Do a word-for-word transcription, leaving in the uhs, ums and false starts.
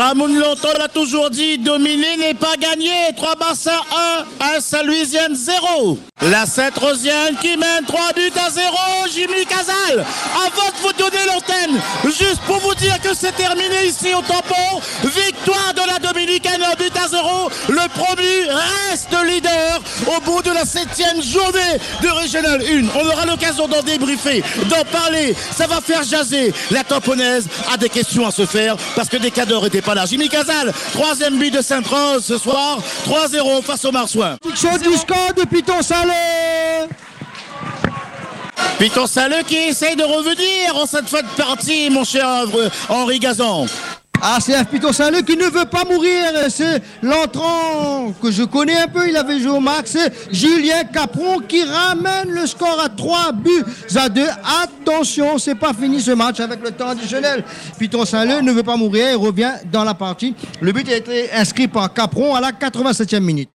Ramon Longton l'a toujours dit, dominer n'est pas gagné. trois Barça un, un Saint-Louisienne zéro. La Sainte-Rosienne qui mène trois buts à zéro. Jimmy Casal, avant de vous donner l'antenne, juste pour vous dire que c'est terminé ici au tampon. Victoire de la Dominicaine, un but à zéro. Le promu reste leader au bout de la septième journée de Régional un. On aura l'occasion d'en débriefer, d'en parler. Ça va faire jaser. La tamponnaise a des questions à se faire parce que des cadors n'étaient pas là. Jimmy Casal, troisième but de Sainte-Rose ce soir, trois zéro face au Marsouin. Chaud du score de Piton Salé. Piton Salé qui essaye de revenir en cette fin de partie, mon cher Henri Gazan. A C F Piton Salé qui ne veut pas mourir, c'est l'entrant que je connais un peu, il avait joué au max, c'est Julien Capron qui ramène le score à trois buts à deux. Attention, c'est pas fini ce match avec le temps additionnel. Piton Salé ne veut pas mourir, il revient dans la partie. Le but a été inscrit par Capron à la quatre-vingt-septième minute.